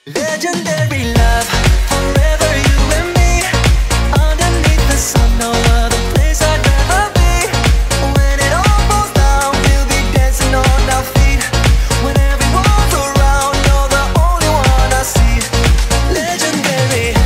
Legendary love, forever you and me. Underneath the sun, no other place I'd rather be. When it all falls down, we'll be dancing on our feet. When everyone's around, you're the only one I see. Legendary.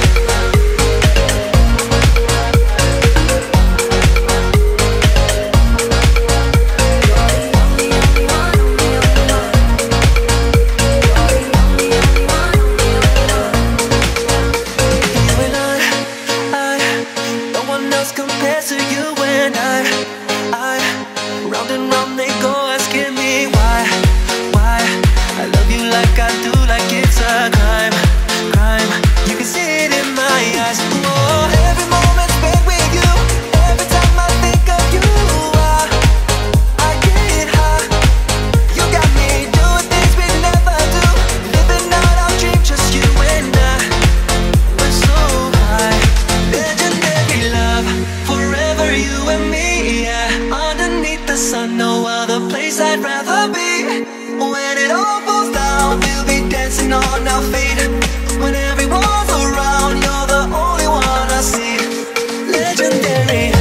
No one else compares to you and I. Round and round they go asking me why. I love you like I do, like it's a crime. You can see it in my eyes. Oh, every moment spent with you. Every time I think of you, I get high. You got me doing things we never do. Living out our dream, just you and I. We're so high. Legendary love, forever you and me, yeah. Underneath the sun, no other place I'd rather be. When it all falls down, we'll be dancing on our feet. When everyone's around, you're the only one I see. Legendary.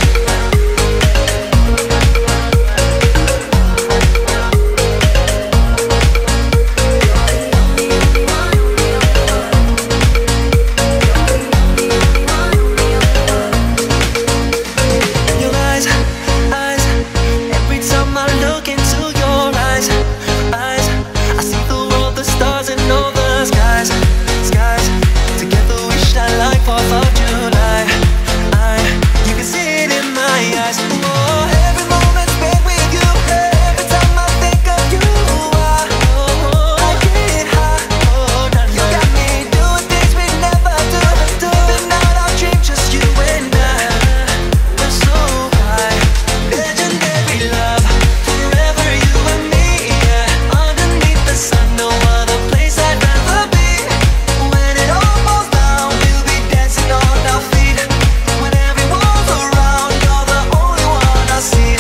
Your eyes, every time I look into your eyes, I see the world, the stars and all the skies. Together we shine like 4th of July. You can see it in my eyes. Oh, every moment spent with you. Every time I think of you, I get high. You got me doing things we never do. Living out our dream, just you and I. We're so high. Legendary love, forever you and me, yeah. Underneath the sun, no other place I'd rather be. When it all falls down, we'll be dancing on our feet. When everyone's around, you're the only one I see.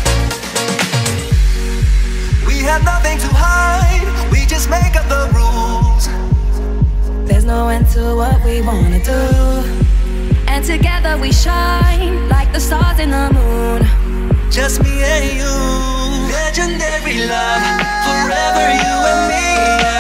We have nothing to hide, we just make up the rules. There's no end to what we wanna do, and together we shine like the stars in the moon. Just me and you. Legendary love, forever you and me, yeah.